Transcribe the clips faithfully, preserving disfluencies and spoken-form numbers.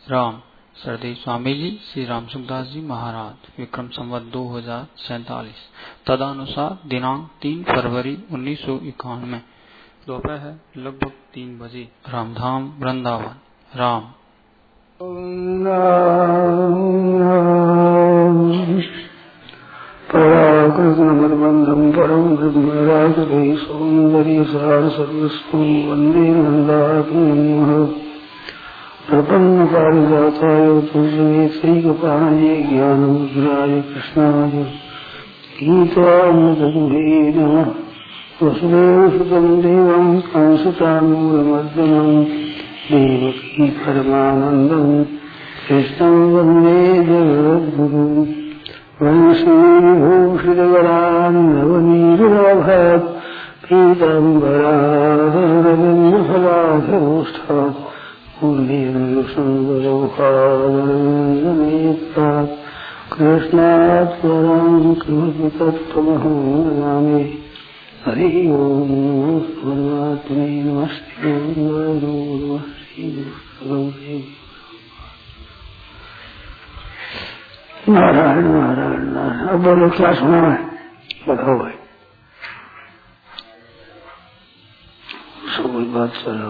राम सरदेव स्वामी जी, श्री राम सुखदास जी महाराज, विक्रम संवत दो हजार सैतालीस, तदनुसार दिनांक तीन फरवरी उन्नीस सौ इक्यानवे, दोपहर लगभग तीन बजे, रामधाम वृंदावन। राम पराकृष्णमद्बन्धं परं ब्रह्मराजते सौन्दर्य सार सर्वस्वं वन्दे नन्दात्मनः प्रपन्न पारिजाताय तुलसीकपाणये ज्ञानमुद्राय कृष्णाय गीतामृतदुहे नमः। वसुदेवसुतं देवं कंसचाणूरमर्दनं देवकी परमानन्दं कृष्णं वन्दे जगद्गुरुम्। वंशीभूषितगरान् नवनीराभात् पीताम्बरारविन्दफलाधरोष्ठात् पूर्णेन्दुसुन्दरौहावनेत्रात् कृष्णात् परं किमपि तत्त्वमहं नमामि। हरि ओम् परमात्मने नमस्ते। नमः श्रीगुरुदेव। नारायण नारायण नारायण। अब बोलो क्या सुना है, बताओ भाई। सब कोई बात चलो।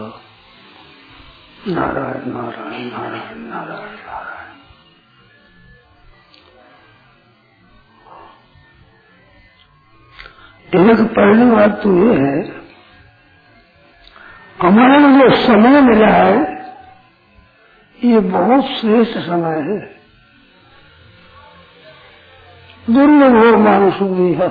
नारायण नारायण नारायण नारायण नारायण। एक पहली बात तो ये है, हमारा जो समय मिला है ये बहुत श्रेष्ठ समय है। दुर्लभ हो मानुष है,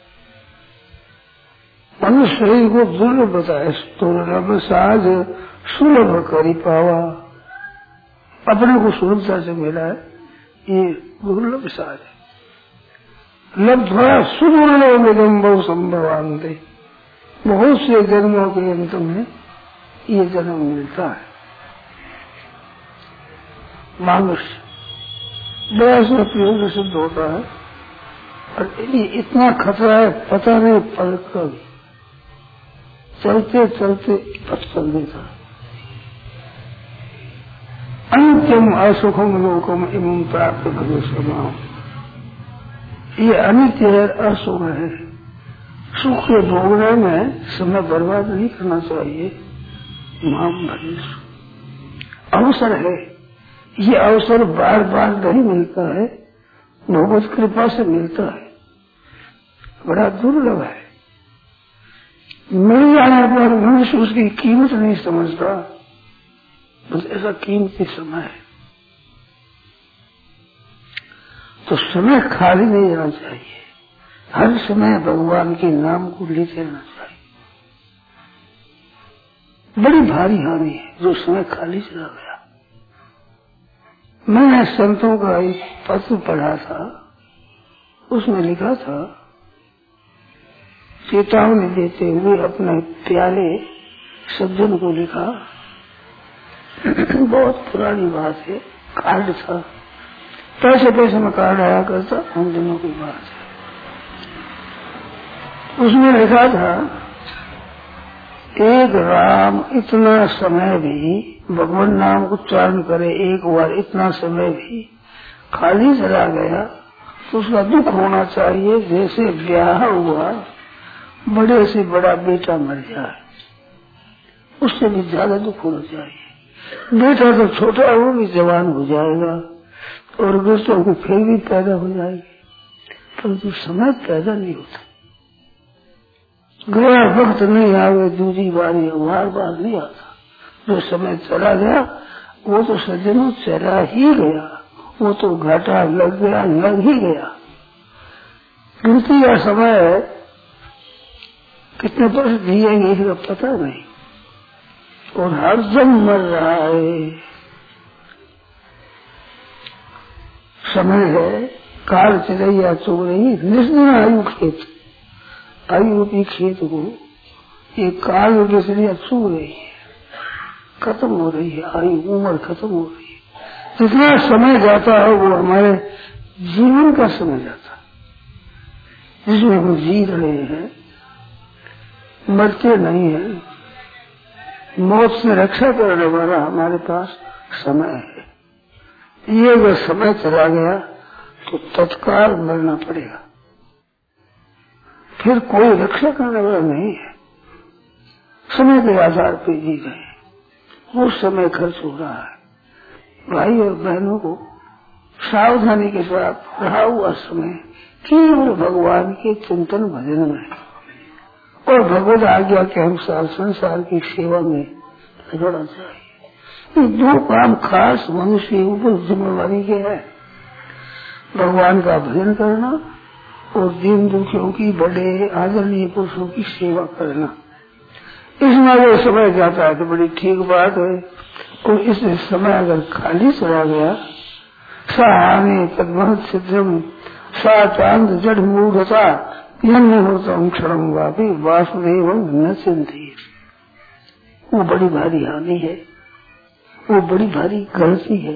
मनुष्य शरीर को दुर्लभ बताए। दुर्लभ साज सुलभ करी पावा, अपने को सुलभता से मिला है, ये दुर्लभ साज है। लब्ध्वा सुदुर्लभ निगम बहु संभवान्ते, बहुत से जन्मों के अंत में ये जन्म मिलता है। मनुष्य बड़ा से प्रयोग सिद्ध होता है और ये इतना खतरा है, पता नहीं पलट कर चलते चलते पथ चल देता। अंत्यम असुखम लोकम इमं प्राप्त भवे समाम। ये अनित्य है, असुख है। सुख के भोगने में समय बर्बाद नहीं करना चाहिए। माम भरे अवसर है, ये अवसर बार बार नहीं मिलता है, भगवत कृपा से मिलता है, बड़ा दुर्लभ है। मिल जाने पर मनुष्य उसकी कीमत नहीं समझता, बस ऐसा कीमती समय है। तो समय खाली नहीं रहना चाहिए, हर समय भगवान के नाम को लेते रहना चाहिए। बड़ी भारी हानि है जो समय खाली चला गया। मैंने संतों का एक पत्र पढ़ा था, उसमें लिखा था, चेतावनी देते हुए अपने प्यारे सज्जन को लिखा। बहुत पुरानी बात है, कार्ड था, पैसे पैसे में कार्ड आया करता, उन दिनों की बात है। उसमें लिखा था, एक राम इतना समय भी भगवान नाम उच्चारण करे, एक बार इतना समय भी खाली चला गया तो उसका दुख होना चाहिए। जैसे ब्याह हुआ, बड़े से बड़ा बेटा मर जाए, उससे भी ज्यादा दुख होना चाहिए। बेटा तो छोटा है, वो भी जवान हो जाएगा और बेटों को फिर भी पैदा हो जाएगी, परंतु समय पैदा नहीं होता। गया वक्त नहीं आवे दूसरी बारी, बार बार नहीं आता। जो समय चला गया वो तो सज्जनों चला ही गया, वो तो घाटा लग गया, लग ही गया। गिनती का समय है, कितने वर्ष जिएंगे इसका पता नहीं, और हर जन मर रहा है। समय है, काल चिड़ैया चुग रही, निस्दिन आयु खेत, आयु की खेत को ये काल की चिड़ैया चुग रही है, खत्म हो रही है, आयु उम्र खत्म हो रही है। जितना समय जाता है वो हमारे जीवन का समय जाता है, जिसमें हम जी रहे हैं, मरते नहीं है। मौत से रक्षा करने वाला हमारे पास समय है। ये अगर समय चला गया तो तत्काल मरना पड़ेगा, फिर कोई रक्षा करने वाला नहीं है। समय के आधार पर जी रहे, वो समय खर्च हो रहा है। भाई और बहनों को सावधानी के साथ रहा हुआ समय केवल भगवान के चिंतन भजन में और भगवत आज्ञा के अनुसार संसार की सेवा में लगना चाहिए। ये दो काम खास मनुष्य के ऊपर जिम्मेवारी के है, भगवान का भजन करना और दीन दुखियों की बड़े आदरणीय पुरुषों की सेवा करना। इसमें अगर समय जाता है तो बड़ी ठीक बात है, और इस समय अगर खाली चला गया साने तद्महत सिद्धम सा चांद जड़ मूढ़ता यम होता क्षण वापी वासुदेव न चिंती, वो बड़ी भारी हानि है, वो बड़ी भारी गलती है।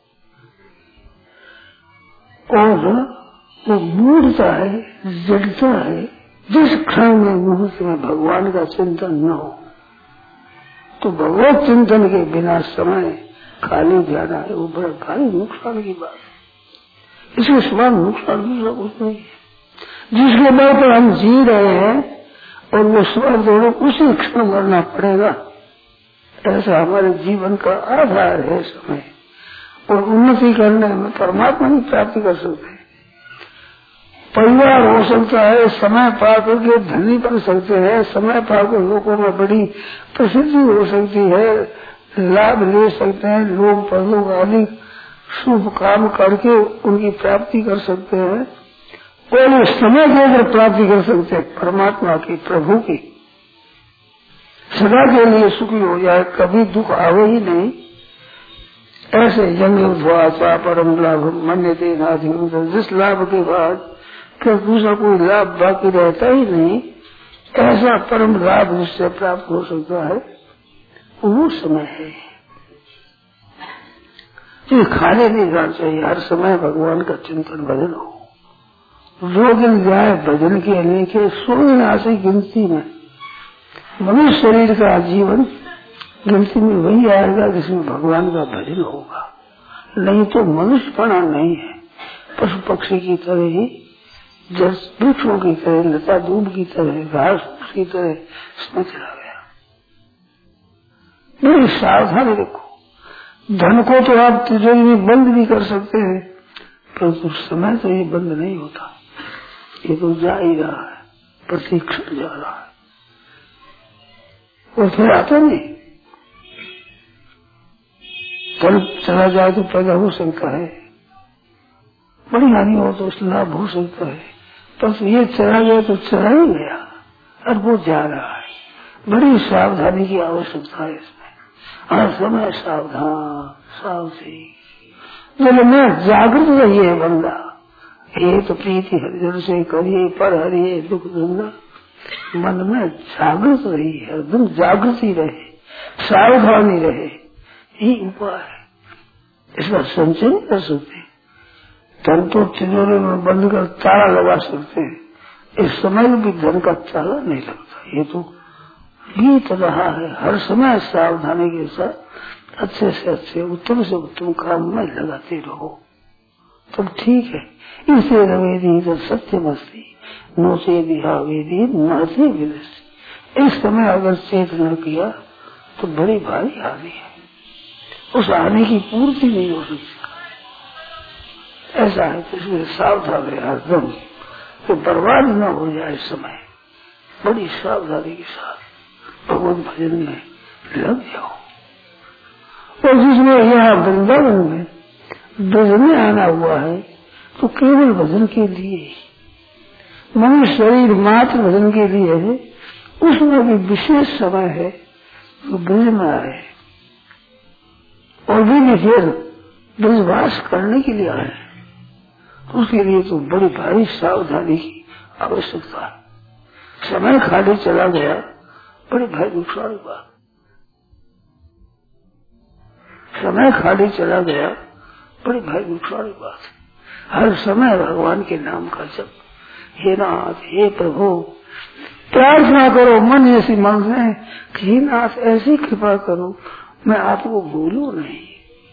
और वो मूढ़ता है, जड़ता है। जिस क्षण में मुहूर्त में भगवान का चिंतन न हो तो भगवत चिंतन के बिना समय खाली जाना है, वो बड़ा भारी नुकसान की बात है। इसके समान नुकसान दूसरा कुछ नहीं है। जिसके बल पर हम जी रहे हैं और वो स्वर्ग दोनों उसी क्षण मरना पड़ेगा, ऐसा हमारे जीवन का आधार है समय। और उन्नति करने में परमात्मा की प्राप्ति कर सकते हैं। परिवार हो सकता है, समय पा करके धनी बन सकते हैं, समय पाकर लोगों में बड़ी प्रसिद्धि हो सकती है, लाभ ले सकते हैं, लोग परलोक आदि शुभ काम करके उनकी प्राप्ति कर सकते हैं। और समय के अंदर प्राप्ति कर सकते हैं परमात्मा की, प्रभु की, सदा के लिए सुखी हो जाए, कभी दुख आवे ही नहीं। ऐसे जंगल परम लाभ मन्यते नाधिक, जिस लाभ के बाद फिर दूसरा कोई लाभ बाकी रहता ही नहीं, ऐसा परम लाभ जिससे प्राप्त हो सकता है वो समय है। ये खाने नहीं जाना चाहिए, हर समय भगवान का चिंतन भजन हो। जो दिन जाए भजन के लेके सौ दिन आसे गिनती में, मनुष्य शरीर का जीवन गिनती में वही आएगा जिसमें भगवान का भजन होगा। नहीं तो मनुष्यपना नहीं है, पशु पक्षी की तरह ही, जस वृक्षों की तरह, लता दूब की तरह, घास फूस की तरह इसमें चला गया। बड़ी सावधानी रखो। धन को तो आप तिजोरी में बंद भी कर सकते हैं, परंतु समय तो ये बंद नहीं होता, ये तो जा ही रहा है, प्रतीक्षण जा रहा है, और फिर आता नहीं। धन चला जाए तो पैदा हो सकता है, बड़ी हानि हो तो उससे लाभ हो सकता है, पर ये चला गया तो चला ही गया, और वो जा रहा है। बड़ी सावधानी की आवश्यकता है इसमें, हर समय सावधान सावधानी। जब में जागृत रहिए बंदा, ये तो प्रीति हरिजन से करिए पर हरिये दुख धंधा, मन में जागृत रही, हरदम जागृति रहे, सावधानी रहे, यही उपाय है। इसका संचय नहीं कर सकते, धन तो तिजोरी में बंद कर ताला लगा सकते हैं, इस समय भी धन का ताला नहीं लगता। ये तो बीत रहा है, हर समय सावधानी के साथ अच्छे से अच्छे उत्तम से उत्तम काम में लगाते रहो, तब ठीक है। इसे रवेदी तो सत्य मस्ती नोचे दिहावेदी महते विदस्ती। इस समय अगर चेत न किया तो बड़ी भारी हानि है, उस हानि की पूर्ति नहीं हो सकती। ऐसा है, इसलिए सावधान रहे हरदम, तो बर्बाद न हो जाए समय। बड़ी सावधानी के साथ भगवत भजन में लग जाओ। और जिसमें यहाँ वृंदावन में भजन आना हुआ है तो केवल भजन के लिए, मनुष्य शरीर मात्र भजन के लिए है, उसमें भी विशेष समय है तो ब्रज में आए, और भी फिर ब्रजवास करने के लिए आए, तो उसके लिए तो बड़ी भारी सावधानी की आवश्यकता है। समय खाली चला गया, बड़ी भारी नुकसान बात। समय खाली चला गया, बड़ी भारी नुकसान बात। हर समय भगवान के नाम का जप, हे नाथ हे प्रभु, प्रार्थना करो मन ऐसी मन से कि नाथ ऐसी कृपा करो मैं आपको भूलूं नहीं,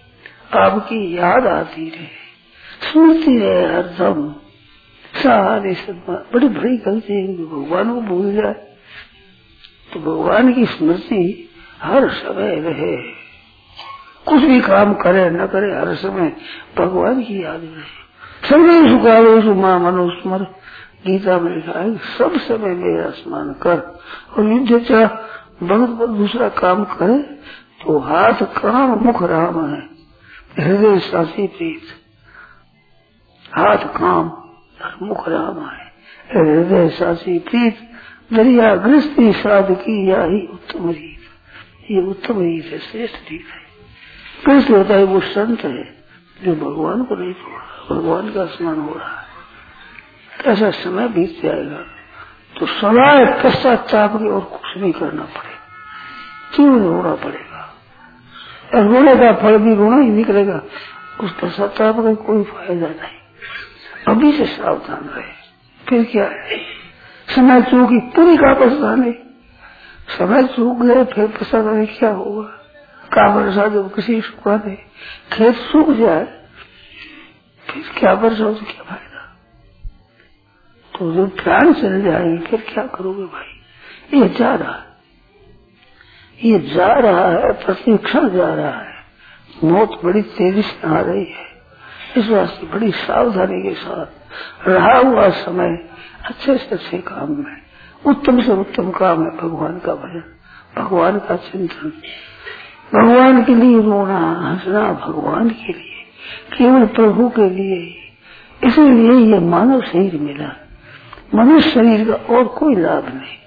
आपकी याद आती रहे, सुनती रहे हरदम। सारे सदमा बड़ी बड़ी गलती है कि भगवान को भूल जाए। तो भगवान की स्मृति हर समय रहे, कुछ भी काम करे न करे हर समय भगवान की याद रहे। सर्वेषु कालेषु मां मनुस्मर, गीता में लिखा है सब समय मेरा स्मरण कर। और युद्ध चाह भगत पर दूसरा काम करे तो हाथ काम मुख राम है, हृदय सासी प्रीत। हाथ काम मुख राम है, हृदय सासी प्रीत। दरिया गृहस्थी साध की या ही उत्तम रीत। ये उत्तम रीत है, श्रेष्ठ रीत है। कैसे होता है? वो संत है जो भगवान को नहीं छोड़ रहा, भगवान का स्मरण हो रहा है। ऐसा समय बीत जाएगा तो सवाए पश्चाताप की और कुछ नहीं करना पड़ेगा, क्यों रोना पड़ेगा। और रोने का फल भी रोना ही निकलेगा, उस पश्चाताप का कोई फायदा नहीं। अभी से सावधान रहे, फिर क्या है? समय चूकी पूरी का पछताने, समय चूक गए फिर पछताने क्या होगा? का वर्षा जब किसी सूखा दे, खेत सूख जाए फिर क्या वर्षा से क्या फायदा? तो जब प्राण चल जाएंगे फिर क्या करोगे भाई? ये जा रहा है, ये जा रहा है, प्रतिक्षण जा रहा है। मौत बड़ी तेजी से आ रही है, इस वास्ते बड़ी सावधानी के साथ रहा हुआ समय अच्छे से अच्छे काम में, उत्तम से उत्तम काम है भगवान का भजन, भगवान का चिंतन, भगवान के लिए रोना हंसना, भगवान के लिए, केवल प्रभु के लिए। इसीलिए ये मानव शरीर मिला, मनुष्य शरीर का और कोई लाभ नहीं,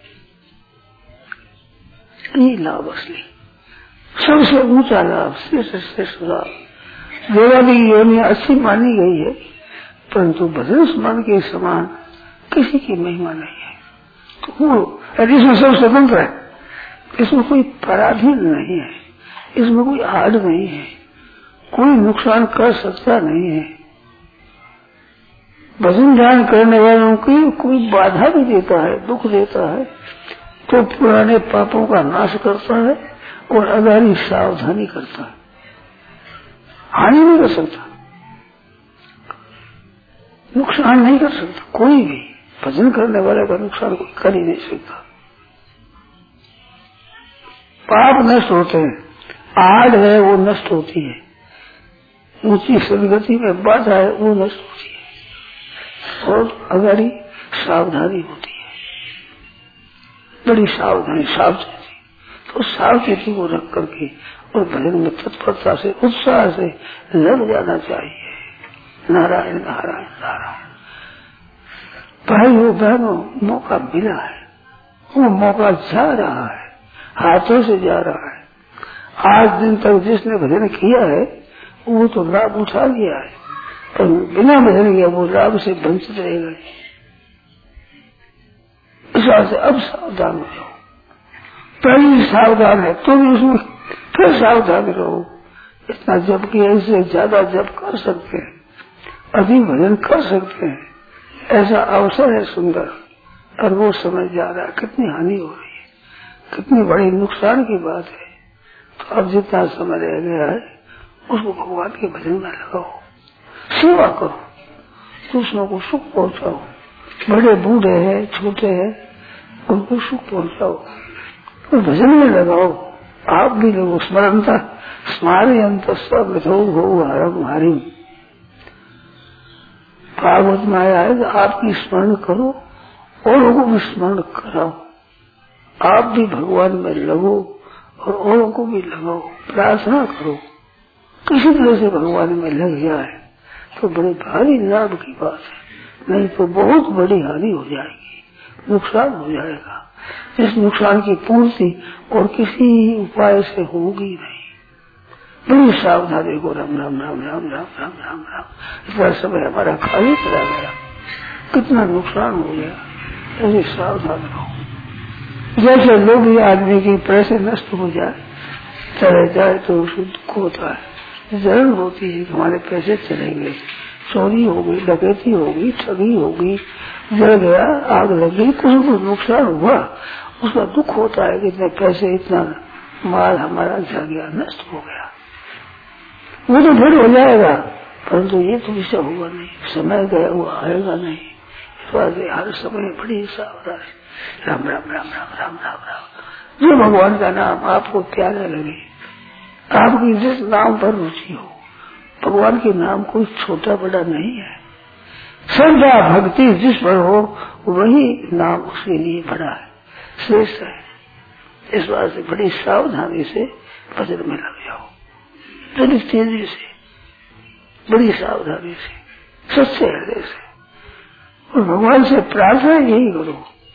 ये लाभ असली सबसे ऊंचा लाभ, श्रेष्ठ श्रेष्ठ लाभ। देवाली योनि अच्छी मानी गई है, परंतु भजन स्मरण के समान किसी की महिमा नहीं है। तो वो इसमें सब स्वतंत्र है, इसमें कोई पराधीन नहीं है, इसमें कोई आड़ नहीं है, कोई नुकसान कर सकता नहीं है। भजन ध्यान करने वालों की कोई बाधा भी देता है, दुख देता है, तो पुराने पापों का नाश करता है और अगारी सावधानी करता है, हानि नहीं कर सकता, नुकसान नहीं कर सकता। कोई भी भजन करने वाले का नुकसान कोई कर ही नहीं सकता। पाप नष्ट होते हैं, आड़ है वो नष्ट होती है, ऊंची सदगति में बाधा है वो नष्ट होती है, और अगारी सावधानी होती है, बड़ी सावधानी सावचेती। तो सावचेती को रख करके और भजन में तत्परता से उत्साह से लग जाना चाहिए। नारायण नारायण नारायण। भाइयों बहनों, मौका मिला है, वो मौका जा रहा है, हाथों से जा रहा है। आज दिन तक जिसने भजन किया है वो तो लाभ उठा लिया है, पर बिना भजन किया वो लाभ से वंचित रहेगा। इस बात से अब सावधान हो जाओ, पहले सावधान है तो भी उसमें फिर सावधान रहो। इतना जप किया, इससे ज्यादा जप कर सकते हैं, अधिक भजन कर सकते हैं, ऐसा अवसर है सुंदर, और वो समय जा रहा है। कितनी हानि हो रही है, कितनी बड़ी नुकसान की बात है। तो अब जितना समय रह गया है उसको भगवान के भजन में लगाओ, सेवा करो, दूसरों को सुख पहुंचाओ। बड़े बूढ़े हैं, छोटे हैं, उनको सुख पहुंचाओ और भजन में लगाओ। आप भी लोग स्मरणता स्मारयंत सब हमारी भागवत में आया है, आपकी स्मरण करो औरों को भी स्मरण कराओ। आप भी भगवान में लगो और औरों को भी लगाओ, प्रार्थना करो। किसी तरह से भगवान में लग जाए तो बड़े भारी लाभ की बात है, नहीं तो बहुत बड़ी हानि हो जाएगी, नुकसान हो जाएगा। इस नुकसान की पूर्ति और किसी उपाय से होगी नहीं। बड़ी सावधानी को राम राम राम राम राम राम राम राम। इतना समय हमारा खाली चला गया, कितना नुकसान हो गया, ऐसे सावधान रहो। जैसे लोग आदमी के पैसे नष्ट हो जाए, चले जाए तो उसको दुख होता है, जलन होती है कि हमारे पैसे चले गए, चोरी होगी, डकैती होगी, ठगी होगी, जल गया, आग लगी, कुछ कुछ नुकसान हुआ, उसका दुख होता है कि इतने पैसे, इतना माल हमारा जा गया, नष्ट हो गया। वो तो फिर हो जाएगा, परंतु ये तो विषय होगा नहीं, समय गया वो आएगा नहीं। तो हर समय बड़ी सावधानी, राम राम राम राम राम राम राम। जो भगवान का नाम आपको प्यारा लगे, आपकी जिस नाम पर रुचि हो, भगवान के नाम कोई छोटा बड़ा नहीं है। श्रद्धा भक्ति जिस पर हो वही नाम उसके लिए बड़ा है, श्रेष्ठ है। इस बात से बड़ी सावधानी से भजन में लग जाओ, बड़ी तेजी से, बड़ी सावधानी से, सच्चे हृदय से, और भगवान से प्रार्थना यही करो।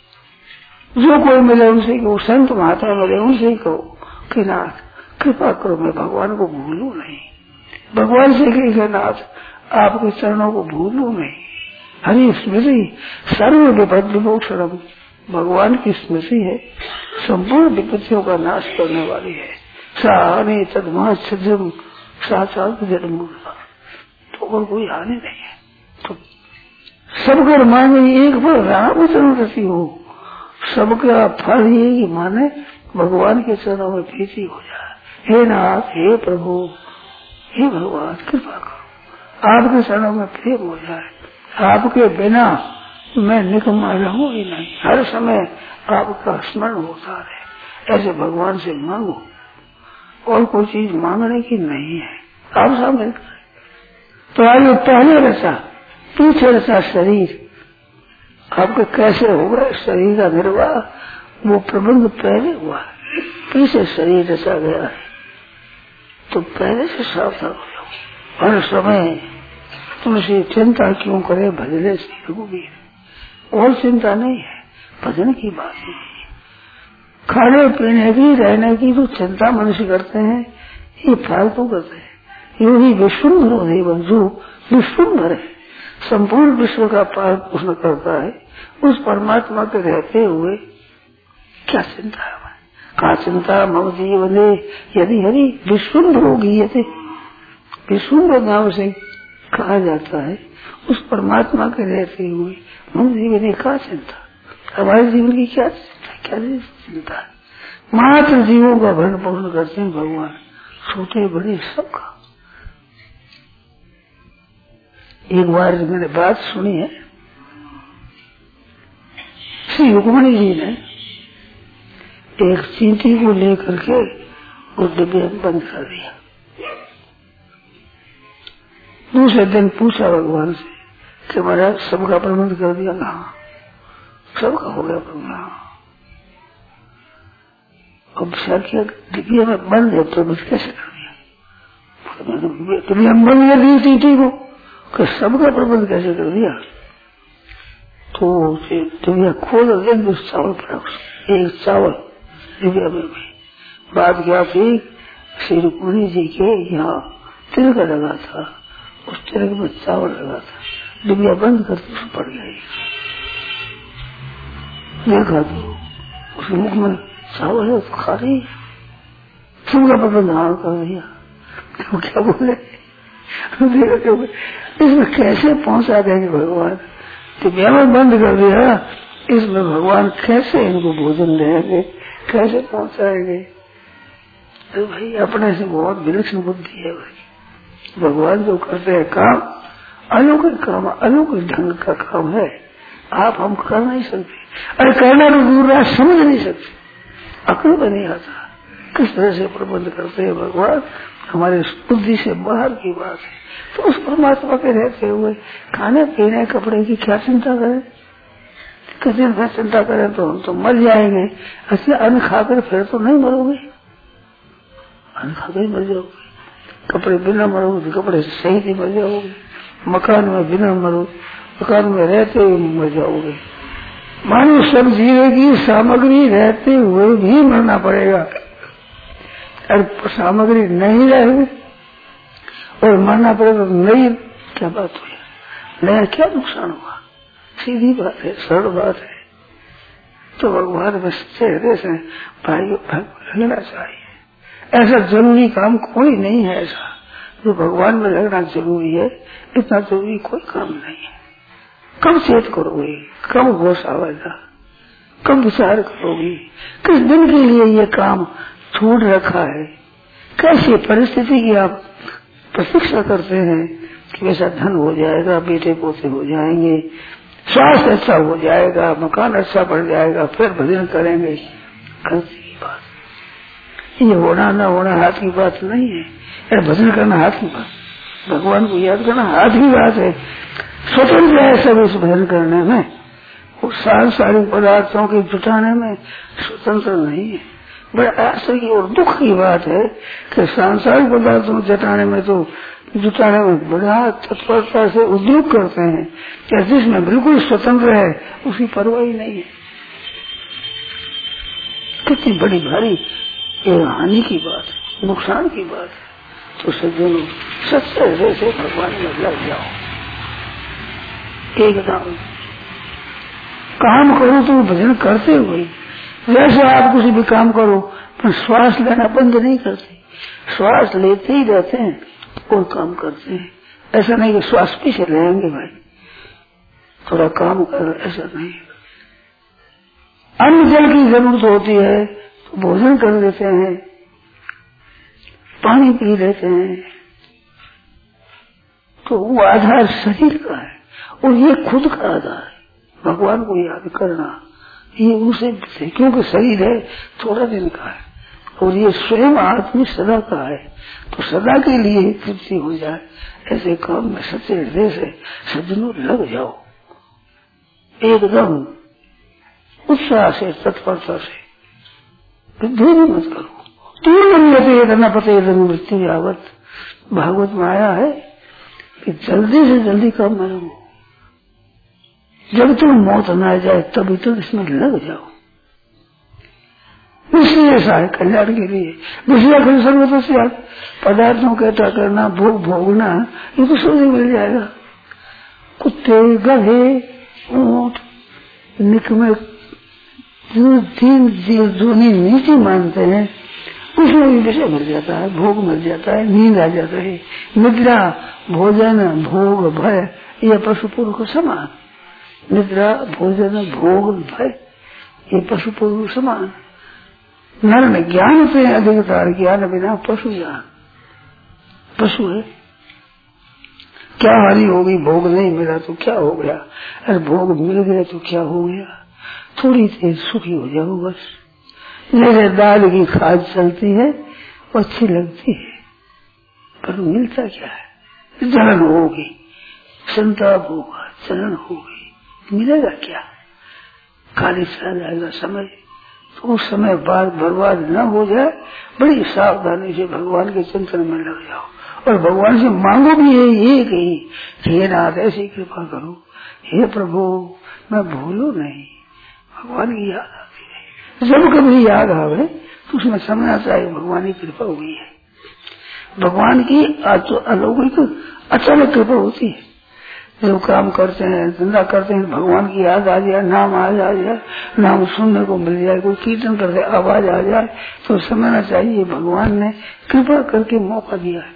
जो कोई मिले उनसे कहो, संत महात्मा मिले उनसे ही कहो कि नाथ कृपा करो, मैं भगवान को भूलूं नहीं। भगवान से कहेगा नाथ आपके चरणों को भूलूं नहीं। हरि स्मृति सर्व विपद विमोक्षणम, भगवान की स्मृति है, संपूर्ण विपत्तियों का नाश करने वाली है। साने तदमा छद्म साक्षात जन्म, तो और कोई हानि नहीं है। तो सबकर माने एक बार राम चरण रति हो, सबका फल ये माने भगवान के चरणों में प्रीति हो जाए। हे नाथ, हे प्रभु, हे भगवान कृपा करो, आपके चरणों में प्रेम हो जाए। आपके बिना मैं निकम्मा रहूं ही नहीं, हर समय आपका स्मरण होता रहे, ऐसे भगवान से मांगो। और कोई चीज मांगने की नहीं है, आप सामने तो आगे पहले रचा पीछे रचा शरीर, आपका कैसे होगा शरीर का निर्वाह, वो प्रबंध पहले हुआ, पीछे शरीर रचा गया है। तो पहले से सावधान हो जाओ, हर समय तुमसे चिंता क्यों करे भजने से रघुवीर, और चिंता नहीं है, भजन की बात ही नहीं। खाने पीने की रहने की तो चिंता मनुष्य करते हैं, ये फालतू करते हैं। यू ही विश्वम्भर देव, जो विश्वम्भर है, संपूर्ण विश्व का पालन पोषण करता है, उस परमात्मा के रहते हुए क्या चिंता है? का चिंता मम जीवने यदि हरि विश्वम्भर होगी, ये विश्वम्भर नाम से कहा जाता है उस परमात्मा के रहते हुए मम जीवन का चिंता, हमारे जीवन की क्या चिंता, क्या चिंता है? मात्र जीवों का भरण पोषण करते हैं भगवान, छोटे बड़े सबका। एक बार मैंने बात सुनी है, श्री रुक्मणी जी ने एक चींटी को लेकर के वो डिब्बे में बंद कर दिया। दूसरे दिन पूछा भगवान से कि महाराज सबका प्रबंध कर दिया? हाँ, सबका हो गया प्रबंध। अब क्या डिब्बे में बंद है, प्रबंध कैसे कर दिया? डिब्बे में बंद कर दी चींटी को, कि सबका प्रबंध कैसे कर दिया? तो डिब्बा खोल एक दो चावल पड़ा, एक चावल डिब्बा में भी। बात क्या थी, श्री रुक्मणी जी के यहाँ तिलक लगा था, उस तिलक में चावल लगा था, डिब्बा बंद करके उसमें पड़ गया। देखा तो उसके मुख में चावल है, तो खा रही, सबका प्रबंध हार कर दिया। तो क्या बोले, इसमें कैसे पहुंचा देंगे भगवान? डिब्बा में बंद कर दिया, इसमें भगवान कैसे इनको भोजन देंगे, कैसे पहुंचाएंगे? तो भाई अपने से बहुत विलक्षण बुद्धि है भाई। भगवान जो करते हैं काम, अलौकिक काम, अलौकिक ढंग का काम है, आप हम कर नहीं सकते। अरे करना तो दूर रहा, समझ नहीं सकते, अकल में नहीं आता किस तरह से प्रबंध करते हैं भगवान, हमारे बुद्धि से बाहर की बात है। तो उस परमात्मा के रहते हुए खाने पीने कपड़े की क्या चिंता करें? किस दिन में चिंता करें तो हम तो मर जाएंगे। अच्छा, अन्न खाकर फिर तो नहीं मरोगे, अन्न खाकर ही मर जाओगे। कपड़े बिना मरोगे, कपड़े सही नहीं मर जाओगे। मकान में बिना मरो, मकान में रहते हुए मर जाओगे। मानो सब जीने की सामग्री रहते हुए भी मरना पड़ेगा। अगर सामग्री नहीं रहे और मरना पड़ेगा तो नहीं, क्या बात हुई? नया क्या नुकसान हुआ? सीधी बात है, सरल बात है। तो भगवान में सच्चे हृदय से भाई लगना चाहिए। ऐसा जरूरी काम कोई नहीं है, ऐसा जो भगवान में लगना जरूरी है, इतना जरूरी कोई काम नहीं है। कब चेत करोगे, कब होश आवेगा, कब विचार करोगी, किस दिन के लिए ये काम छूट रखा है, कैसी परिस्थिति की आप प्रतीक्षा करते हैं कि वैसा धन हो जाएगा, बेटे पोते हो जाएंगे, स्वास्थ्य अच्छा हो जाएगा, मकान अच्छा बढ़ जाएगा, फिर भजन करेंगे। गलती की बात। ये होना ना होना हाथ की बात नहीं है। यार भजन करना हाथ की बात, भगवान को याद करना हाथ की बात है। स्वतंत्र है सब इस भजन करने में, उस सांसारिक पदार्थों के जुटाने में स्वतंत्र नहीं है। बड़ा आश्चर्य की और दुख की बात है कि सांसारिक पदार्थों को जुटाने में तो जुटाने में बड़ा तत्परता से उद्योग करते हैं, क्या जिसमें बिल्कुल स्वतंत्र है उसकी परवाह ही नहीं है। कितनी बड़ी भारी ये हानि की बात है, नुकसान की बात है। तो सज्जनों सच्चे हृदय से भगवान में लग जाओ, एकदम काम करो तो भजन करते हुए। वैसे आप किसी भी काम करो पर श्वास लेना बंद नहीं करते, श्वास लेते ही रहते हैं और काम करते हैं। ऐसा नहीं कि श्वास पीछे रहेंगे भाई थोड़ा काम कर, ऐसा नहीं। अन्न जल की जरूरत होती है तो भोजन कर लेते हैं, पानी पी लेते हैं, तो वो आधार शरीर का है और ये खुद का आधार है। भगवान को याद करना ये उसे, क्योंकि शरीर है थोड़ा दिन का है और ये स्वयं आदमी सदा का है, तो सदा के लिए तृप्ति हो जाए ऐसे काम में सच्चे हृदय से सज्जनों लग जाओ, एकदम उत्साह से तत्परता से, देरी मत करो। तीन लेते न पते मृत्यु यावत, भागवत में आया है कि जल्दी से जल्दी काम न लो, जब तुम मौत न आ जाए तभी तो इसमें लग जाओ। इसलिए ऐसा है कल्याण के लिए। दूसरा खंड सर्वतो से पदार्थों का इकट्ठा करना, भोग भोगना, ये तो सोचे मिल जाएगा। कुत्ते, गधे, ऊंट, निकमे जो तीन जोनी नीति मानते हैं उसमें भी विषय मिल जाता है, भोग मिल जाता है, नींद आ जाता है। निद्रा, भोजन, भोग, भय ये पशु पुरुष को समान। निद्रा, भोजन, भोग, भय ये पशु पुरुष को समान। नर में ज्ञान से अधिकतर, ज्ञान बिना पशु ज्ञान, पशु है। क्या हानि होगी, भोग नहीं मिला तो क्या हो गया, अरे भोग मिल गया तो क्या हो गया, थोड़ी देर सुखी हो जाओ बस। जैसे दाल की खाद चलती है वो अच्छी लगती है पर मिलता क्या है, जलन होगी, संताप होगा, जलन होगी, मिलेगा क्या, खाली चला जाएगा समय। तो उस समय बाद बर्बाद न हो जाए, बड़ी सावधानी से भगवान के चिंतन में लग जाओ और भगवान से मांगो भी यही एक ही, हे नाथ ऐसी कृपा करो, हे प्रभु मैं भूलू नहीं। भगवान की याद आती है, जब कभी याद आवे तो उसमें समझना चाहिए भगवान की कृपा हुई है। भगवान की अलौकिक अचानक कृपा होती है। जब काम करते हैं, धंधा करते हैं, भगवान की याद आ जाए, नाम आ जाए, नाम सुनने को मिल जाए, कोई कीर्तन करते आवाज आ जाए तो समझना चाहिए भगवान ने कृपा करके मौका दिया है।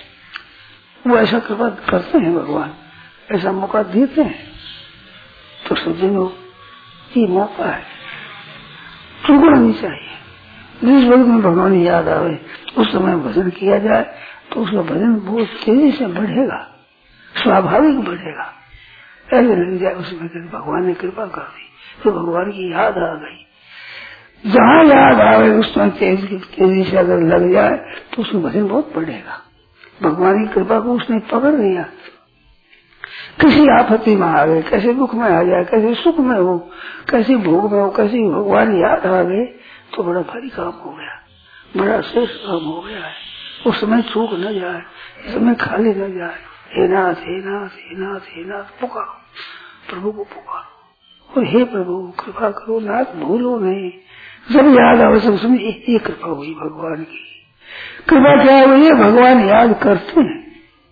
वो ऐसा कृपा करते हैं, भगवान ऐसा मौका देते हैं। तो सज्जनों ये मौका है, चूकना नहीं चाहिए। जिस वक्त में भगवान याद आवे उस समय भजन किया जाए तो उसका भजन बहुत तेजी से बढ़ेगा, स्वाभाविक बढ़ेगा। ऐसे लग जाए उसमें भगवान ने कृपा कर दी तो भगवान की याद आ गई। जहाँ याद आवे उसमें तेजी तेजी से अगर लग जाए तो उसमें भजन बहुत बढ़ेगा। भगवान की कृपा को उसने पकड़ लिया। किसी आपत्ति में आ गए, कैसे दुख में आ जाए, कैसे सुख में हो, कैसे भोग में हो, कैसे भगवान याद आ गए तो बड़ा भारी काम हो गया, बड़ा श्रेष्ठ काम हो गया है। उस समय चूक न जाए, इस समय खाली न जाए। हे नाथ, हे नाथ, हे नाथ, हे नाथ पुकारो, प्रभु को पुकारो और हे प्रभु कृपा करो, नाथ भूलो नहीं। जब याद आवे सब समय ये कृपा हुई भगवान की। कृपा क्या हुई है, भगवान याद करते हैं,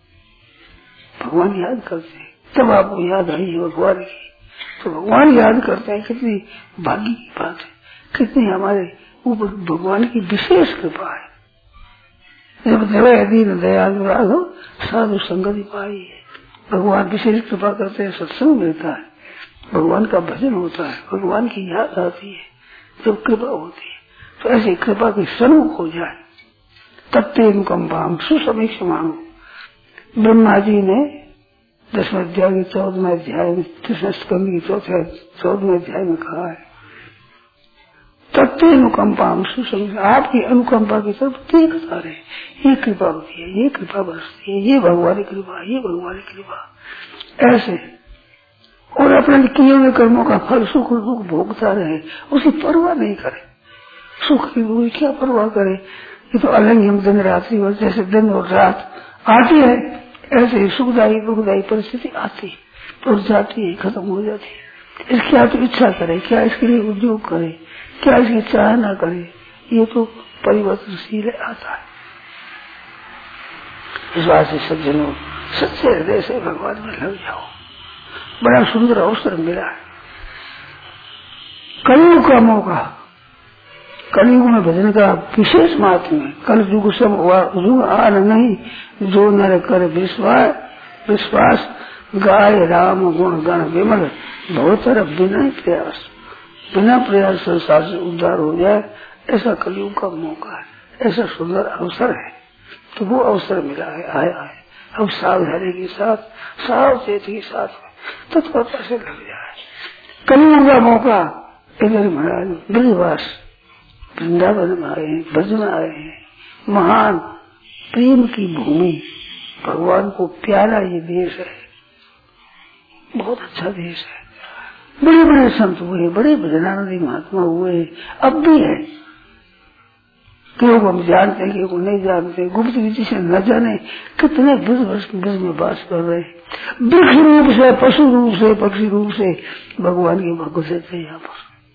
भगवान याद करते हैं। तब आपको याद आई है भगवान की तो भगवान याद करते हैं। कितनी भाग्य की बात है, कितनी हमारे ऊपर भगवान की विशेष कृपा है। जब दया दीन दयालु राघव साधु संगति पाई है, भगवान विशेष कृपा करते हैं, सत्संग मिलता है, भगवान का भजन होता है, भगवान की याद आती है, जब कृपा होती है। तो ऐसी कृपा की सन्मुख हो जाए तब ते अनुकंपा सुसमीक्ष मांगो, ब्रह्मा जी ने दसवें अध्याय के चौदहवें अध्याय में कृष्ण स्कंद की चौथे चौदहवें अध्याय में कहा है, तत्व अनुकंपा हम सुसंग, आपकी अनुकंपा की तरफ देखता रहे, ये कृपा होती है, ये कृपा बरसती है, ये भगवान की कृपा, ये भगवान की कृपा, ऐसे। और अपने किए हुए कर्मों का फल सुख दुख भोगता रहे, उसी परवाह नहीं करे। सुख की बुरी क्या परवाह करे, ये तो अलग ही हम दिन रात्रि और जैसे दिन और रात आती है, ऐसे ही सुखदायी दुखदायी परिस्थिति आती और जाती है, खत्म हो जाती है। इसकी आप इच्छा करे, क्या इसके लिए उद्योग करे, क्या इसकी चाह ना करे, ये तो परिवर्तनशील आता है। इस बात से सज्जनों सच्चे हृदय से भगवान में लग जाओ, बड़ा सुंदर अवसर मिला है। कलयुग का मौका, कलयुग में भजन का विशेष महत्व है। कल युग सब युग आन नहीं, जो नर कर विश्वास विश्वास गाय राम गुण गण विमल, भवतर बिना प्रयास, बिना प्रयास संसार से उद्धार हो जाए, ऐसा कलयुग का मौका है, ऐसा सुंदर अवसर है। तो वो अवसर मिला है, आया है। अब सावधानी के साथ, सावचेत के साथ तत्परता से लग जाए। कलयुग का मौका, इधर महाराज ब्रजवास वृंदावन में आए हैं, ब्रज में आए हैं, महान प्रेम की भूमि, भगवान को प्यारा ये देश है, बहुत अच्छा देश है। बड़े बड़े संत हुए, बड़े भजनानंदी महात्मा हुए, अब भी है। क्यों हम जानते हैं, क्यों नहीं जानते, गुप्त विधि से न जाने कितने ब्रज वर्ष ब्रज में वास कर रहे, वृक्ष रूप से, पशु रूप से, पक्षी रूप से भगवान के भक्त से थे, यहाँ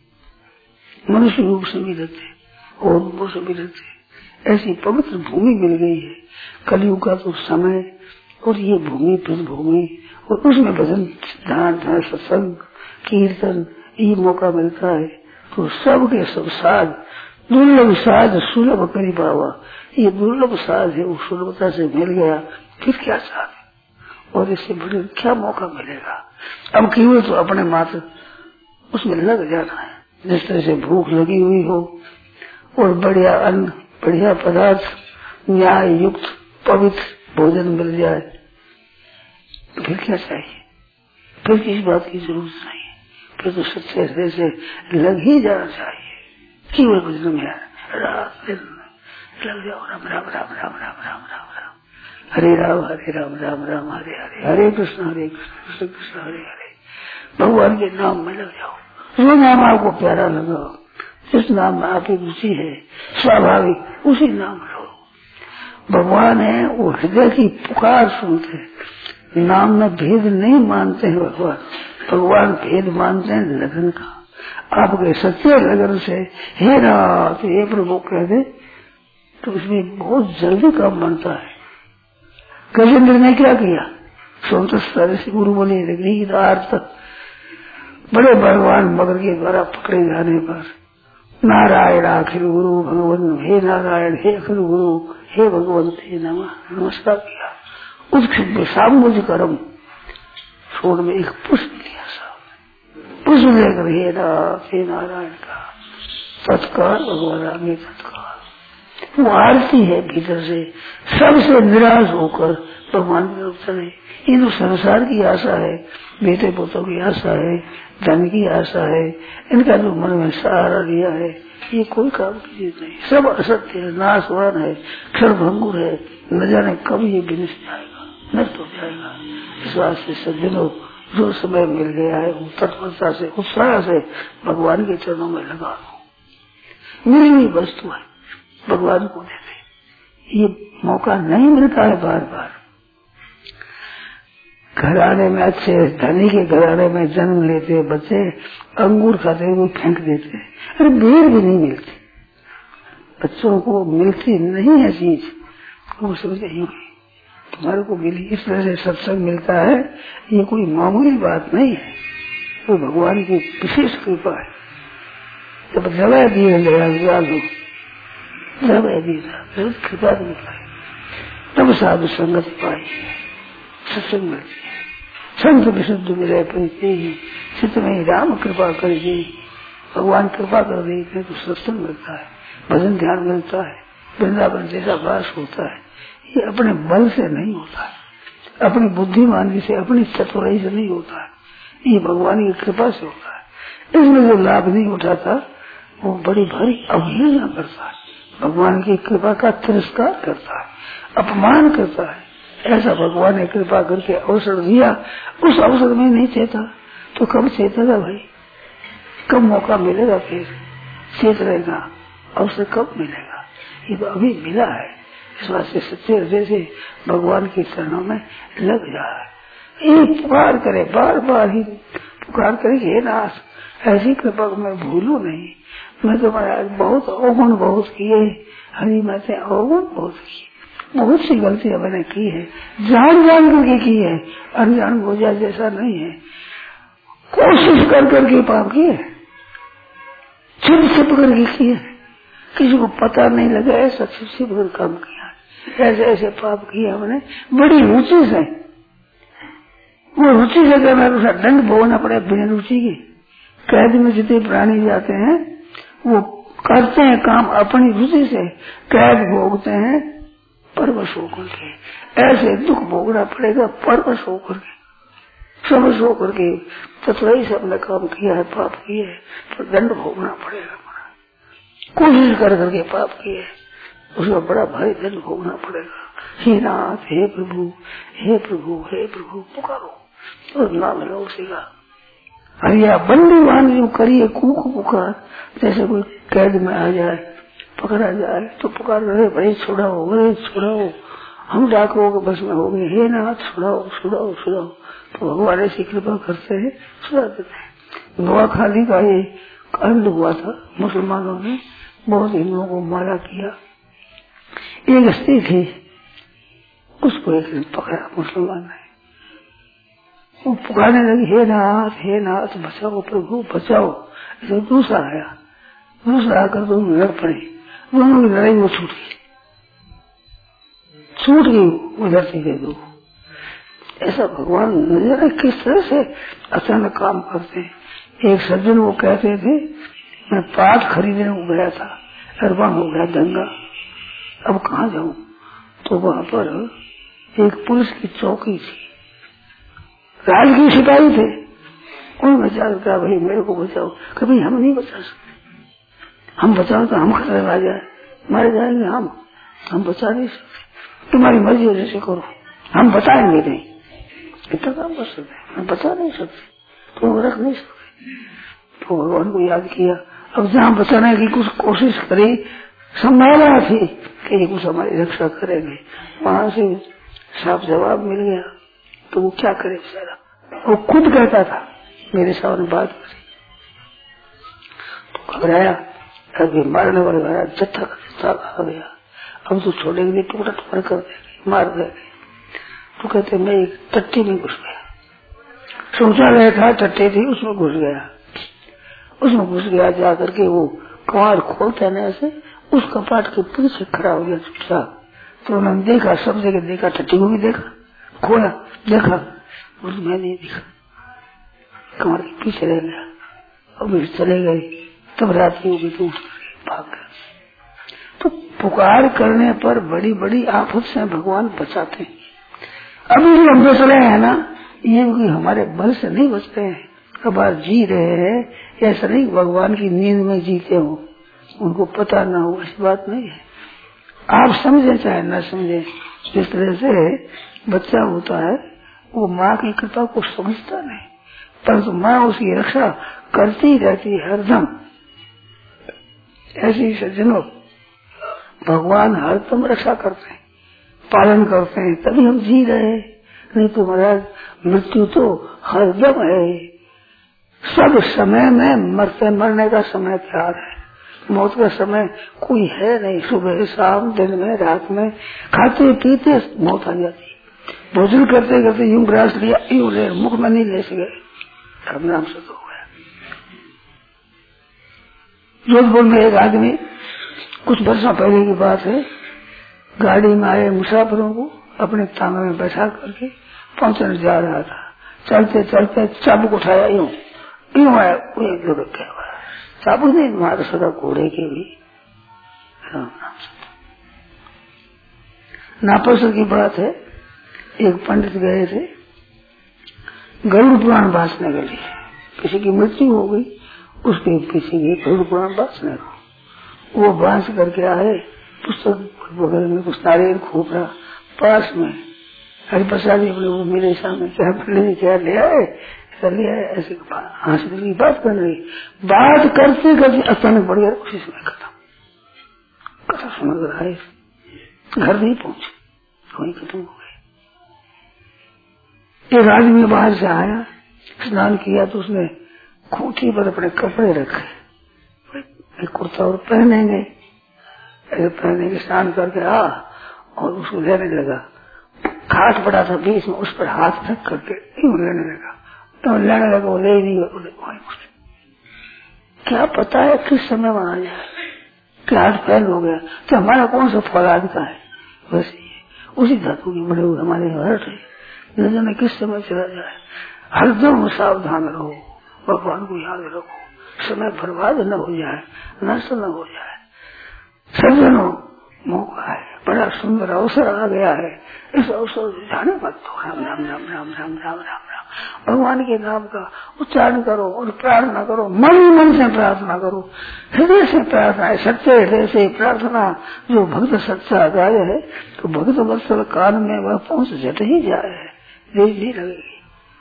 पर मनुष्य रूप से भी रहते और रूपों से भी रहते। ऐसी पवित्र भूमि मिल गई है। कलयुग का तो समय और ये भूमि ब्रज भूमि, और उसमें भजन सिद्धांत है, सत्संग कीर्तन, ये मौका मिलता है तो सबके सब साध, दुर्लभ साध सुलभ करी पावा, ये दुर्लभ साध है, वो सुलभता से मिल गया, फिर क्या साध, और इससे बड़े क्या मौका मिलेगा। अब केवल तो अपने मात्र उसमें लग जाना है। जिस तरह से भूख लगी हुई हो और बढ़िया अन्न, बढ़िया पदार्थ, न्याय युक्त पवित्र भोजन मिल जाए, फिर क्या चाहिए, फिर किसी बात की जरूरत नहीं, फिर तो सच्चे हृदय से लग ही जाना चाहिए। केवल भजन में रात दिन लग जाओ, राम राम राम राम राम राम राम राम, हरे राम हरे राम राम राम हरे हरे, हरे कृष्ण हरे कृष्ण कृष्ण कृष्ण हरे हरे। भगवान के नाम में लग जाओ, जो नाम आपको प्यारा लगा, जिस नाम में आपकी रुचि है स्वाभाविक, उसी नाम लो। भगवान है, वो हृदय की पुकार सुनते हैं, नाम में भेद नहीं मानते हैं। भगवान भगवान भेद मानते हैं लगन का। आपके सच्चे लगन से हे नाथ हे प्रभु कह दे तो इसमें बहुत जल्दी काम बनता है। गजेंद्र ने क्या किया, सोमतस्तर से गुरु बने गीतार्थ, बड़े भगवान मगर के द्वारा पकड़े जाने पर नारायण आखिर गुरु भगवान, हे नारायण हे आखिर गुरु, हे भगवंत हे नमः, नमस्कार किया। उसके सामूज कर्म छोड़ में एक पुष्प लिया, साहब पुष्प लेकर हे नाथ हे नारायण का तत्काल भगवान आगे तत्काल वो आरती है भीतर से, सबसे निराश होकर भगवान की तरफ चले। ये तो संसार की आशा है, बेटे पोतों की आशा है, धन की आशा है, इनका जो मन में सहारा लिया है, ये कोई काम की चीज नहीं, सब असत्य है, नाशवान है, क्षणभंगुर है, न जाने कब ये विनष्ट जाएगा, नष्ट हो जाएगा। इस बात से सज्जनों जो समय मिल गया है वो तत्परता से उत्साह से भगवान के चरणों में लगा दो। मिली हुई वस्तु है, भगवान को दे दे, ये मौका नहीं मिलता है बार बार। घराने में अच्छे धनी के घराने में जन्म लेते बच्चे अंगूर खाते हुए फेंक देते, अरे बेर भी नहीं मिलती, बच्चों को मिलती नहीं है चीज, वो समझे तुम्हारे को मिली। इस तरह से सत्संग मिलता है, ये कोई मामूली बात नहीं है, वो भगवान की विशेष कृपा है। जब दवा दिए दया दो दवा दिए कृपा मिलता है, तब साधु संगत पाई सत्संग मिलती है। संत विशुद्ध मिले परिचय ही चित्त में राम कृपा करेगी, भगवान कृपा कर देगी तो सत्संग मिलता है, भजन ध्यान मिलता है, वृंदावन जैसा वास होता है। ये अपने बल से नहीं होता है, अपनी बुद्धिमानी से, अपनी चतुराई से नहीं होता है, ये भगवान की कृपा से होता है। इसमें जो लाभ नहीं उठाता वो बड़ी भारी अवहेलना करता है, भगवान की कृपा का तिरस्कार करता है, अपमान करता है। ऐसा भगवान ने कृपा करके अवसर दिया, उस अवसर में नहीं चेता तो कब चेतेगा भाई, कब मौका मिलेगा, फिर चेत रहेगा, अवसर कब मिलेगा। ये तो अभी मिला है, इस बात से सच्चे हृदय से भगवान की शरणों में लग रहा है। ये पुकार करे, बार बार ही पुकार करे, हे नाथ ऐसी कृपा को मैं भूलू नहीं, मैं तो महाराज बहुत अवगुण बहुत किए, हरी मैंने अवगुण बहुत किए, बहुत सी गलतियां मैंने की है, जान जान करके की है, अनजान बोझा जैसा नहीं है, कोशिश कर करके पाप किए, छिप छिप करके किए, किसी को पता नहीं लगा ऐसा छिप छिप कर काम किया, ऐसे ऐसे पाप किए हमने बड़ी रुचि से। वो रुचि से करना तो दंड भोगना पड़े बिना रुचि के। कैद में जितने प्राणी जाते हैं वो करते हैं काम अपनी रुचि से, कैद भोगते हैं परवश होकर के, ऐसे दुख भोगना पड़ेगा परवश होकर के, समझ होकर के। चतुराई से अपने काम किया है, पाप किए है, पर दंड भोगना पड़ेगा। कोशिश कर करके पाप किए, उसका बड़ा भारी दंड भोगना पड़ेगा। हे नाथ, हे प्रभु, हे प्रभु, हे प्रभु पुकारो और नाम लो उसी का। अरे बंदी बांध जो करिए कूक पुकार, जैसे कोई कैद में आ जाए, पकड़ा जाए तो पुकार रहे, भाई छुड़ाओ, अरे छुड़ाओ, हम डाकुओं के बस में हो गए, हे नाथ छुड़ाओ छुड़ाओ छुड़ाओ। तो भगवान ऐसी कृपा करते हैं, छुड़ा देते हैं। नोआखाली का ये कांड हुआ था, मुसलमानों ने बहुत हिंदुओं को मारा किया। एक स्त्री थी, उसको एक दिन पकड़ा मुसलमान ने, वो पुकारने लगी, हे नाथ, हे नाथ बचाओ प्रभु बचाओ। तो दूसरा आया, दूसरा आकर दोनों लड़ पड़े, दोनों की लड़ाई वो छूट गई, छूट गई उधर से गए दो। ऐसा भगवान नजर किस तरह से अचानक काम करते हैं। एक सज्जन वो कहते थे, मैं पाट खरीदने को गया था, अरबान हो गया दंगा, अब कहाँ जाऊं। तो वहां पर एक पुलिस की चौकी थी, राज की सिपाही थे, उन्होंने जाकर भाई मेरे को बचाओ। कभी हम नहीं बचा सकते, हम बचाओ तो हम खतरे में आ जाए, मारे जाएंगे हम हम बचा नहीं सकते, तुम्हारी मर्जी है जैसे करो, हम बताएंगे नहीं, इतना काम कर सकते, हम बचा नहीं सकते, तुम रख नहीं सकते। तो भगवान को याद किया, अब जहाँ बचाने की कुछ कोशिश करी, संभावना थी कि कुछ हमारी रक्षा करेंगे, वहां से साफ जवाब मिल गया। तो वो क्या करे बेचारा, वो खुद कहता था, मेरे सामने बात करी तो घबराया, अभी मारने वाले आया, जत्था का जत्था आ गया, अब तो छोड़ेंगे नहीं, टुकड़ा टुकड़ा कर देंगे, मार देंगे। तो कहते मैं एक टट्टी में घुस गया, शौचालय था, टट्टी थी, उसमें घुस गया, उसमें घुस गया जाकर के वो कवाड़ खोलते न ऐसे, उस कपाट के पीछे खड़ा हो गया चुपचाप। तो उन्होंने देखा, सब जगह देखा, टट्टी को भी देखा, खोया देखा, और मैं नहीं देखा, कमर के पीछे रह गया, और फिर चले गए। तब रात होगी तो भाग गया। तो पुकार करने पर बड़ी बड़ी आफत से भगवान बचाते हैं। अभी जो हम बच रहे हैं ना, ये भी हमारे बल से नहीं बचते हैं, कबार जी रहे हैं, ऐसा नहीं भगवान की नींद में जीते हो, उनको पता ना हो, ऐसी बात नहीं है। आप समझे चाहे न समझे, जिस तरह से बच्चा होता है वो माँ की कृपा को समझता नहीं, परंतु माँ उसकी रक्षा करती रहती है हरदम। ऐसी सज्जनों भगवान हरदम रक्षा करते हैं, पालन करते हैं, तभी हम जी रहे हैं। नहीं तो महाराज मृत्यु तो हरदम है, सब समय में मरते मरने का समय प्यार है, मौत का समय कोई है नहीं। सुबह शाम दिन में रात में खाते पीते मौत आ जाती, भोजन करते करते यूं ग्रास लिया, यूं ले मुख में नहीं ले सके, राम नाम से तो हो गया। जोधपुर में एक आदमी, कुछ वर्षों पहले की बात है, गाड़ी में आए मुसाफिरों को अपने तांगे में बैठा करके पहुंचने जा रहा था। चलते चलते चाबुक उठाया, यूं यूं आया, एक दो रखा हुआ चाबुक नहीं मारा सदा घोड़े के भी। नापसंद की बात है, एक पंडित गए थे गरुड़ पुराण बांसने के लिए, किसी की मृत्यु हो गई, उसके पीछे गए गरुड़ पुराण बांसने को। वो बांस करके आए, पुस्तक बगल में कुछ नारियल खोपरा पास में, हरिप्रसाद जी अपने वो मेरे सामने क्या ले क्या ले आए, लिया ऐसे हंसने की बात कर रही, बात करते करते अचानक बढ़ गया, उसी समय खत्म। कथा सुनकर आए, घर नहीं पहुंचे, वही खत्म हो गए। एक आदमी बाहर से आया, स्नान किया तो उसने खूंटी पर अपने कपड़े रखे, एक कुर्ता और पहनेंगे, ऐसे पहनेंगे, स्नान करके आ और उसको लेने लगा। खाट पड़ा था बीच में, उस पर हाथ रख करके यूं लेने लगा, तो लेने लगा, वो ले नहीं, क्या पता है किस समय वहां जाए, क्या हाथ फैल हो गया, तो हमारा कौन सा फौलाद का है, वैसे ही उसी धातु के बड़े हुए हमारे हर्ट है, न जाने किस समय चला जाए। हरदम सावधान रहो, भगवान को याद रखो, समय बर्बाद न हो जाए, नष्ट न हो जाए। सज्जनों, मौका है, बड़ा सुंदर अवसर आ गया है, इस अवसर जाने मत दो। राम राम राम राम राम राम राम राम भगवान के नाम का उच्चारण करो और प्रार्थना करो, मन ही मन से प्रार्थना करो, हृदय से प्रार्थना, सच्चे हृदय से प्रार्थना। जो भक्त सच्चा गाय है तो भक्त वत्सल काल में वह पहुंच जट ही जाए है, देर नहीं लगेगी।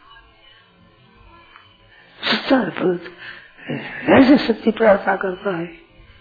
सच्चा भक्त ऐसे सच्ची प्रार्थना करता है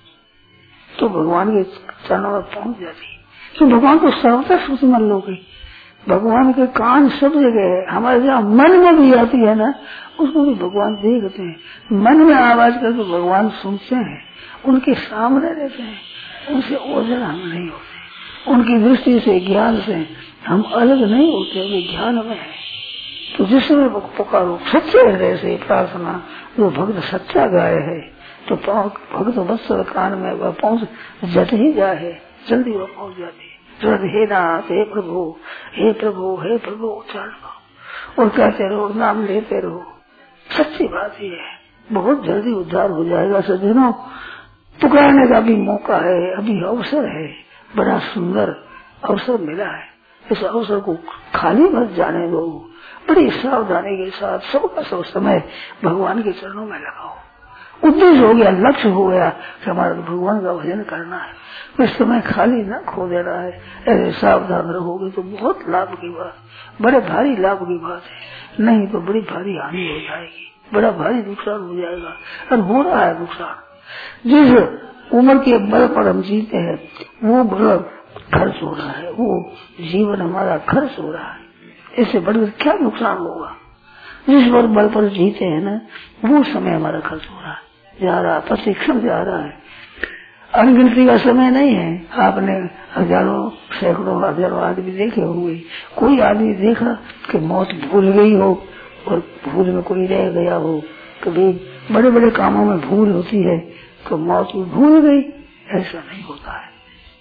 तो भगवान के चरणों में पहुंच जाती है। तो भगवान को सर्वथा श्रुति मान लोगे, भगवान के कान सब जगह है, हमारे जहाँ मन में भी आती है ना, उसको भी भगवान देखते हैं। मन में आवाज करके भगवान सुनते हैं, उनके सामने रहते हैं, उनसे ओझल हम नहीं होते, उनकी दृष्टि से ज्ञान से हम अलग नहीं होते, वे ज्ञान में है। तो जिसमें पुकारो सच्चे हृदय से प्रार्थना, जो भक्त सच्चा गाय है तो भक्त वत्सल कान में वह पहुंच जट ही जाए, जल्दी वह पहुंच जाती है। हे नाथ, हे प्रभु, हे प्रभु, हे प्रभु उच्चारण करो और कहते रहो, नाम लेते रहो। सच्ची बात ये है, बहुत जल्दी उद्धार हो जाएगा। सज्जनों, पुकारने का भी मौका है, अभी अवसर है, बड़ा सुंदर अवसर मिला है। इस अवसर को खाली मत जाने दो, बड़ी सावधानी के साथ सबका सब समय भगवान के चरणों में लगाओ। उद्देश्य हो गया, लक्ष्य हो गया कि हमारा भगवान का भजन करना है, इस समय खाली न खो देना है। ऐसे सावधान रहोगे तो बहुत लाभ की बात, बड़े भारी लाभ की बात है, नहीं तो बड़ी भारी हानि हो जाएगी, बड़ा भारी नुकसान हो जाएगा। और हो रहा है नुकसान, जिस उम्र के बल पर हम जीते हैं वो बल खर्च हो रहा है, वो जीवन हमारा खर्च हो रहा है, इससे बढ़कर क्या नुकसान होगा। जिस बल बल पर जीते हैं ना, वो समय हमारा खर्च हो रहा है, जा रहा, प्रशिक्षण जा रहा है, अनगिनती का समय नहीं है। आपने हजारों सैकड़ों हजारों आदमी देखे होंगे, कोई आदमी देखा कि मौत भूल गई हो और भूल में कोई रह गया हो। कभी बड़े बड़े कामों में भूल होती है तो मौत में भूल गई, ऐसा नहीं होता है।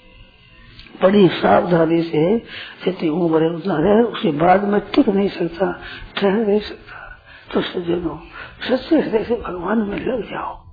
बड़ी सावधानी से जितनी उम्र उतना रहे, उसके बाद में टिक नहीं सकता, ठहर नहीं सकता। तो सज्जनों, सच्चे हृदय से भगवान में लग जाओ।